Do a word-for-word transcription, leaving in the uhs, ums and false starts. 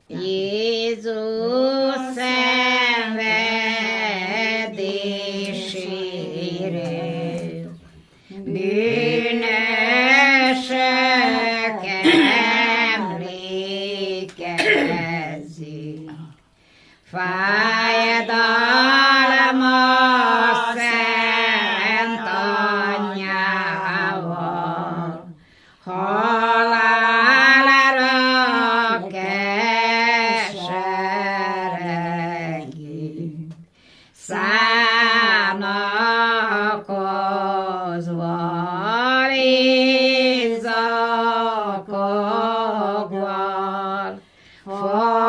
Jézus szenvedésére bűnösök emlékezik. Fájdalma szent anyjával, halálra keseregít, szánakozva, izzakogva,